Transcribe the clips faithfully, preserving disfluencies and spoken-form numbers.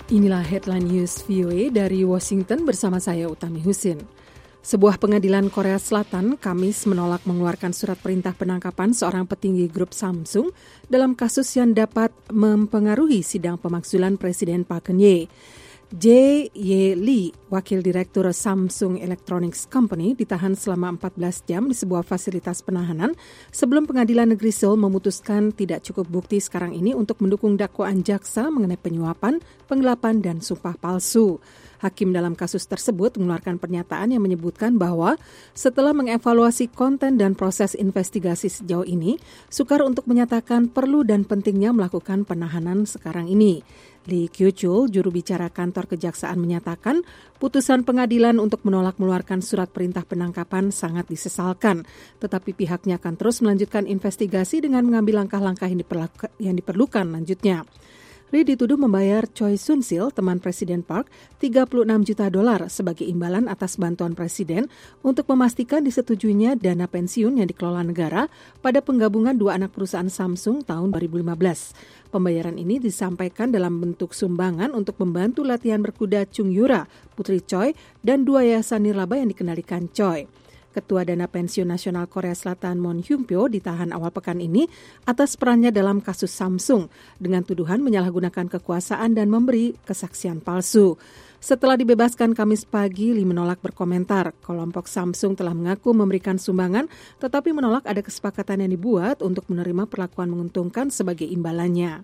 Inilah Headline News V O A dari Washington bersama saya Utami Husin. Sebuah pengadilan Korea Selatan Kamis menolak mengeluarkan surat perintah penangkapan seorang petinggi grup Samsung dalam kasus yang dapat mempengaruhi sidang pemakzulan Presiden Park Geun-hye. Jae Ye Lee, wakil direktur Samsung Electronics Company, ditahan selama empat belas jam di sebuah fasilitas penahanan sebelum Pengadilan Negeri Seoul memutuskan tidak cukup bukti sekarang ini untuk mendukung dakwaan jaksa mengenai penyuapan, penggelapan, dan sumpah palsu. Hakim dalam kasus tersebut mengeluarkan pernyataan yang menyebutkan bahwa setelah mengevaluasi konten dan proses investigasi sejauh ini, sukar untuk menyatakan perlu dan pentingnya melakukan penahanan sekarang ini. Lee Kyu-chul, juru bicara kantor kejaksaan, menyatakan putusan pengadilan untuk menolak mengeluarkan surat perintah penangkapan sangat disesalkan, tetapi pihaknya akan terus melanjutkan investigasi dengan mengambil langkah-langkah yang, yang diperlukan lanjutnya. Lee dituduh membayar Choi Soon-sil, teman Presiden Park, tiga puluh enam juta dolar sebagai imbalan atas bantuan Presiden untuk memastikan disetujuinya dana pensiun yang dikelola negara pada penggabungan dua anak perusahaan Samsung tahun dua ribu lima belas. Pembayaran ini disampaikan dalam bentuk sumbangan untuk membantu latihan berkuda Chung Yura, putri Choi, dan dua yayasan nirlaba yang dikendalikan Choi. Ketua Dana Pensiun Nasional Korea Selatan Moon Hyung-pyo ditahan awal pekan ini atas perannya dalam kasus Samsung dengan tuduhan menyalahgunakan kekuasaan dan memberi kesaksian palsu. Setelah dibebaskan Kamis pagi, Lee menolak berkomentar. Kelompok Samsung telah mengaku memberikan sumbangan, tetapi menolak ada kesepakatan yang dibuat untuk menerima perlakuan menguntungkan sebagai imbalannya.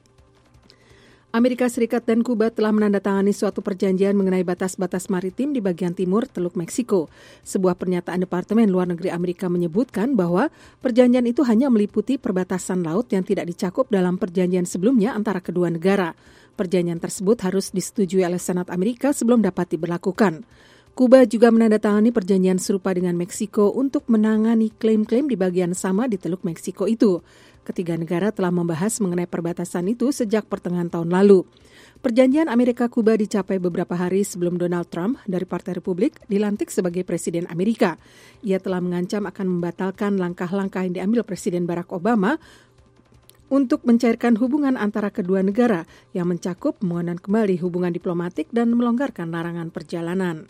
Amerika Serikat dan Kuba telah menandatangani suatu perjanjian mengenai batas-batas maritim di bagian timur Teluk Meksiko. Sebuah pernyataan Departemen Luar Negeri Amerika menyebutkan bahwa perjanjian itu hanya meliputi perbatasan laut yang tidak dicakup dalam perjanjian sebelumnya antara kedua negara. Perjanjian tersebut harus disetujui oleh Senat Amerika sebelum dapat diberlakukan. Kuba juga menandatangani perjanjian serupa dengan Meksiko untuk menangani klaim-klaim di bagian sama di Teluk Meksiko itu. Ketiga negara telah membahas mengenai perbatasan itu sejak pertengahan tahun lalu. Perjanjian Amerika-Kuba dicapai beberapa hari sebelum Donald Trump dari Partai Republik dilantik sebagai Presiden Amerika. Ia telah mengancam akan membatalkan langkah-langkah yang diambil Presiden Barack Obama untuk mencairkan hubungan antara kedua negara yang mencakup mengenang kembali hubungan diplomatik dan melonggarkan larangan perjalanan.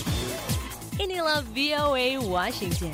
Inilah V O A Washington.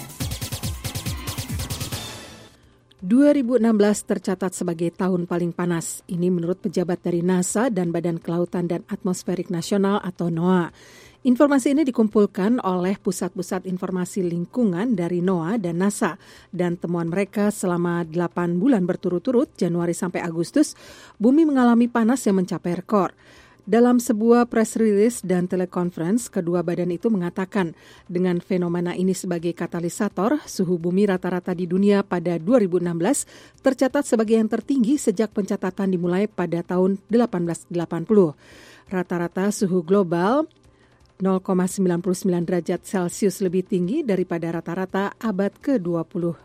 dua ribu enam belas tercatat sebagai tahun paling panas. Ini menurut pejabat dari NASA dan Badan Kelautan dan Atmosferik Nasional atau NOAA. Informasi ini dikumpulkan oleh Pusat-Pusat Informasi Lingkungan dari NOAA dan NASA. Dan temuan mereka selama delapan bulan berturut-turut, Januari sampai Agustus, bumi mengalami panas yang mencapai rekor. Dalam sebuah press release dan telekonferensi, kedua badan itu mengatakan dengan fenomena ini sebagai katalisator, suhu bumi rata-rata di dunia pada dua ribu enam belas tercatat sebagai yang tertinggi sejak pencatatan dimulai pada tahun delapan belas delapan puluh. Rata-rata suhu global nol koma sembilan sembilan derajat Celcius lebih tinggi daripada rata-rata abad ke dua puluh.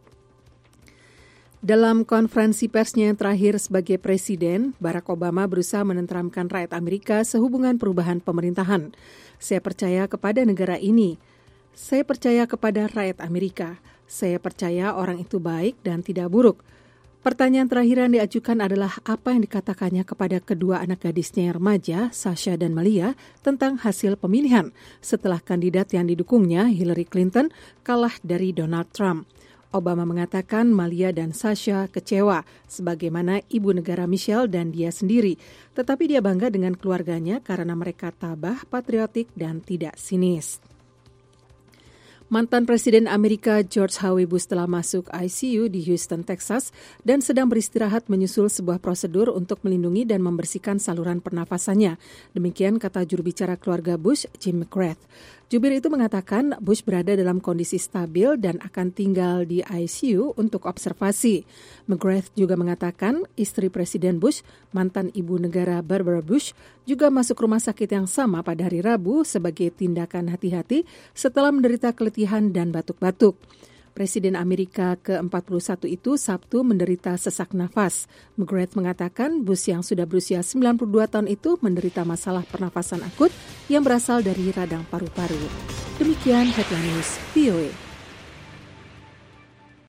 Dalam konferensi persnya yang terakhir sebagai presiden, Barack Obama berusaha menenteramkan rakyat Amerika sehubungan perubahan pemerintahan. Saya percaya kepada negara ini. Saya percaya kepada rakyat Amerika. Saya percaya orang itu baik dan tidak buruk. Pertanyaan terakhir yang diajukan adalah apa yang dikatakannya kepada kedua anak gadisnya yang remaja, Sasha dan Malia, tentang hasil pemilihan setelah kandidat yang didukungnya, Hillary Clinton, kalah dari Donald Trump. Obama mengatakan Malia dan Sasha kecewa sebagaimana ibu negara Michelle dan dia sendiri. Tetapi dia bangga dengan keluarganya karena mereka tabah, patriotik, dan tidak sinis. Mantan Presiden Amerika George H W. Bush telah masuk I C U di Houston, Texas dan sedang beristirahat menyusul sebuah prosedur untuk melindungi dan membersihkan saluran pernafasannya. Demikian kata juru bicara keluarga Bush, Jim McGrath. Jubir itu mengatakan Bush berada dalam kondisi stabil dan akan tinggal di I C U untuk observasi. McGrath juga mengatakan istri Presiden Bush, mantan ibu negara Barbara Bush, juga masuk rumah sakit yang sama pada hari Rabu sebagai tindakan hati-hati setelah menderita keletihan dan batuk-batuk. Presiden Amerika ke empat puluh satu itu Sabtu menderita sesak nafas. McGrath mengatakan Bush yang sudah berusia sembilan puluh dua tahun itu menderita masalah pernafasan akut yang berasal dari radang paru-paru. Demikian Headline News V O A.